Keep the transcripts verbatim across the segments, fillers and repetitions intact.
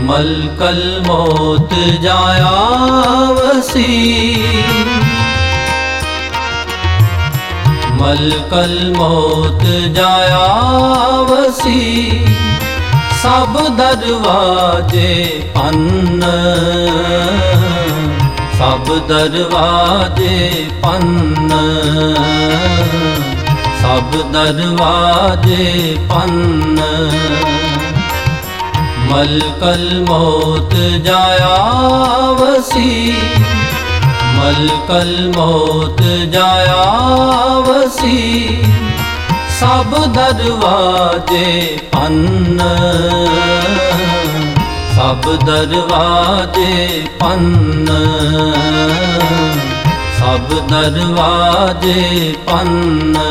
मलकल मौत जाया वसी, मलकल मौत जाया वसी, सब दरवाजे पन्न, सब दरवाजे पन्न, सब दरवाजे पन्न। मलकल मौत जाया वसी, मलकल मौत जाया वसी, सब दरवाजे पन्न, सब दरवाजे पन्न, सब दरवाजे पन्न।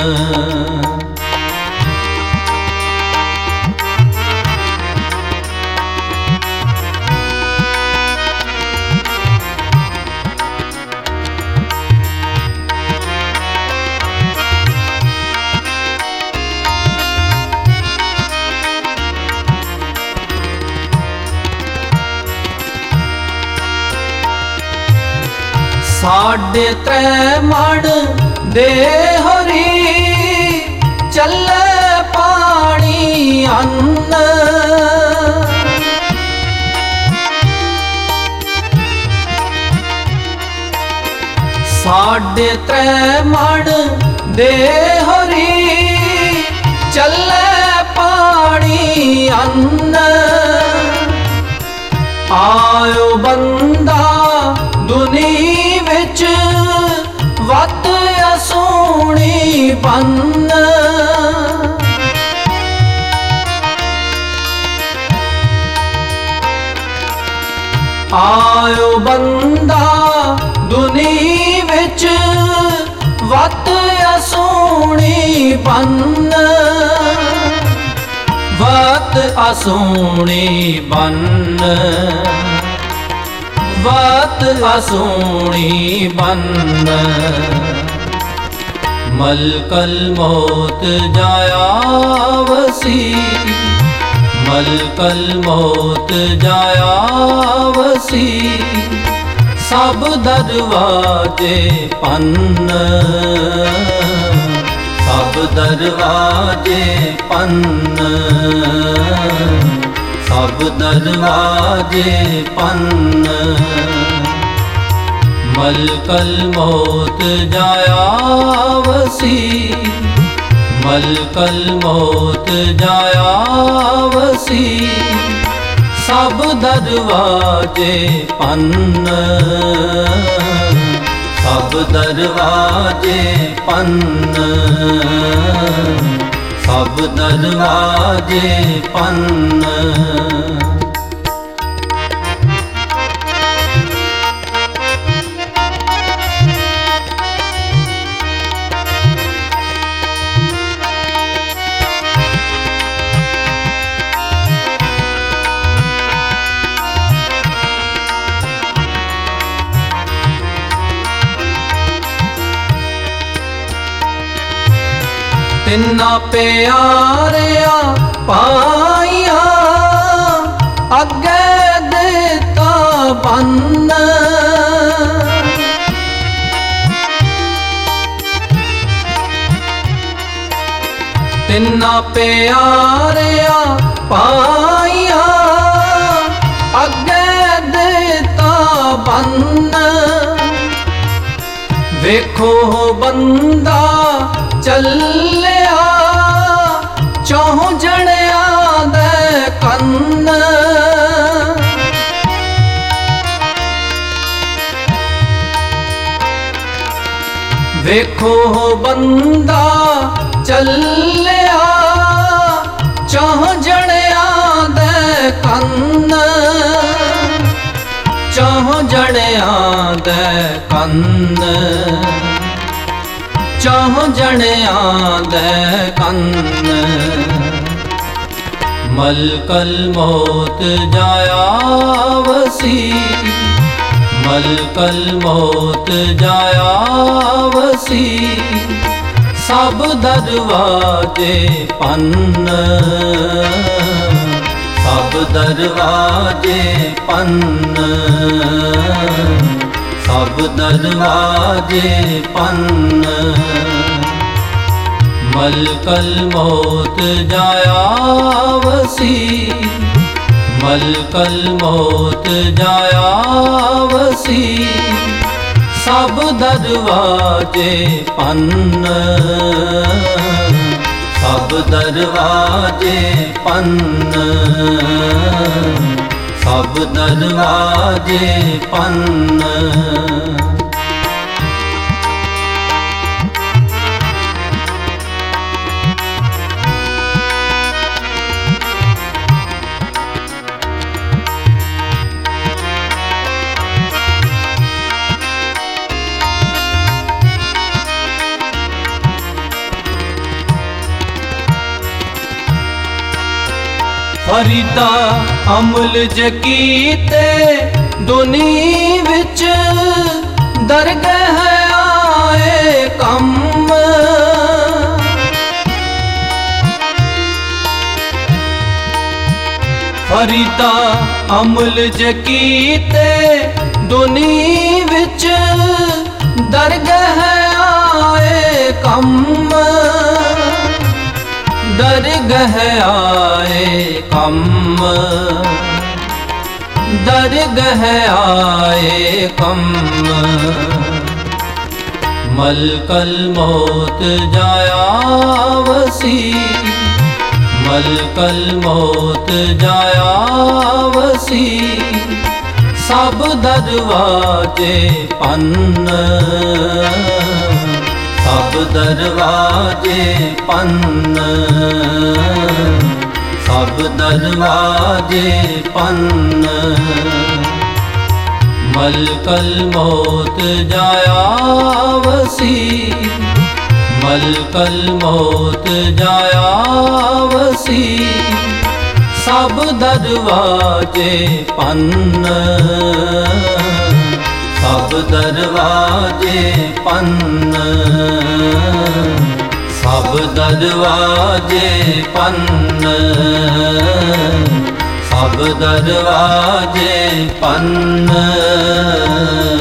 साढ़े त्रै मण दे हरी, चले पानी अन्न, साढ़े त्रै मण दे हरी, चले पानी अन्न। आयो बंदा दुनी विच वत असोनी पन्न, आयो बंदा दुनी विच वत असोनी पन्न, वत असोनी बन्न, वत असोनी बन्न। मलकल मौत जाया वसी, मलकल मौत जाया वसी, सब दरवाजे पन्न, सब दरवाजे पन्न, सब दरवाजे पन्न। मलकल मौत जाया वसी, मलकल मौत जाया वसी, सब दरवाजे पन्न, सब दरवाजे पन्न, सब दरवाजे पन्न। तिन्ना प्यारिया पाइया अगे देता बन्न, तिन्ना प्यारिया पाइया अगे देता बन्न। वेखो बंदा चलिया चौं जणिया दे कन्न, वेखो बंदा चलिया चौं जणिया दे कन्न, चौं जणिया दे कन्न, चौं जणिया दे कन्न। मलकल मौत जाया वसी, मलकल मौत जाया वसी, सब दरवाजे पन्न, सब दरवाजे पन्न, सब दरवाजे पन्न। मलकल मौत जाया वसी, मलकल मौत जाया वसी। सब दरवाजे पन्न, सब दरवाजे पन्न, सब दरवाजे पन्न। फरीदा अमल जकीते दुनी विच दरगह आए कम। फरीदा अमल जकीते दुनी विच दरगह आए कम। दरगह आए कम, दरगह आए कम। मलकल मौत जाया वसी, मलकल मौत जाया वसी। सब दरवाजे पन्न, सब दरवाजे पन्न, सब दरवाजे पन्न। मलकल मौत जाया वसी, मलकल मौत जाया वसी। सब दरवाजे पन्न, सब दरवाजे पन्न, सब दरवाजे पन्न, सब दरवाजे पन्न।